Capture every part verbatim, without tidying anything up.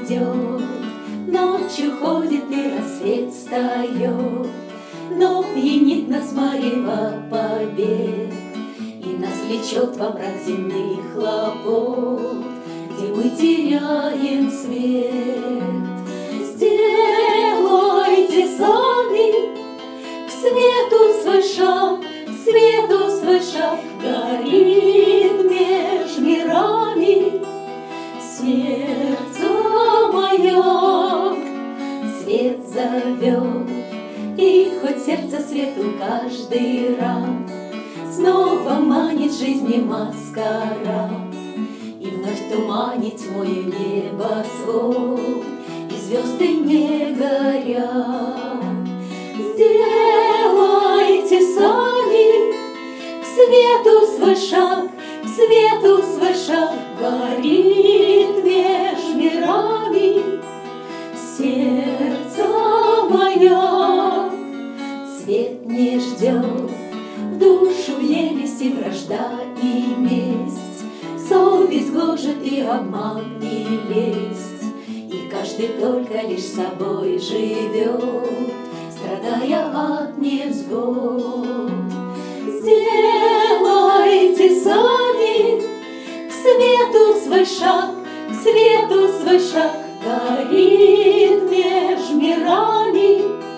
идет, ночью ходит и рассвет встает, но пьянит нас марево побед, и нас влечет во мрак земных хлопот, где мы теряем свет. Сделайте сами к свету свой шаг, к свету свой шаг, горит меж мирами сердце мое. Свет зовет, и хоть сердце свету каждый раз снова манит жизни маскарад, и вновь туманит тьмою небосвод, и звезды не горят. Сделайте сами к свету свой шаг, к свету свой шаг, горит меж мирами сердце мое. Свет не ждет, в душу елись и вражда, и месть, совесть гложет и обман, и лесть, и каждый только лишь собой живет, страдая от невзгод. Сделайте сами к свету свой шаг, к свету свой шаг, горит меж мирами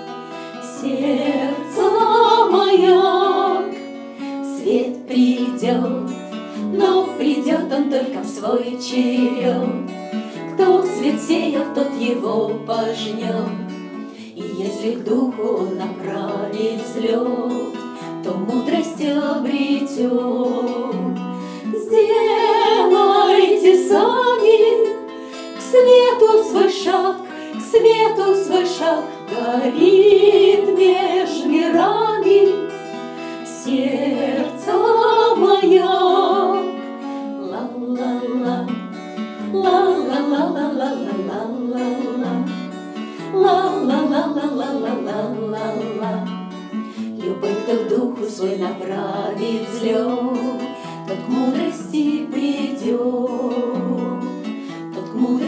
сердце мое. Свет придет, но придет он только в свой черед. Кто свет сеял, тот его пожнет. И если к духу он направит взлет, то мудрость обретет. Сделайте сами к свету свой шаг, к свету свой шаг, горит меж мирами сердце мое. Ла-ла-ла, ла-ла-ла-ла-ла-ла-ла-ла, ла-ла-ла-ла-ла-ла-ла-ла. Любовь, кто к духу свой направит взлет, тот к мудрости придет, тот к мудрости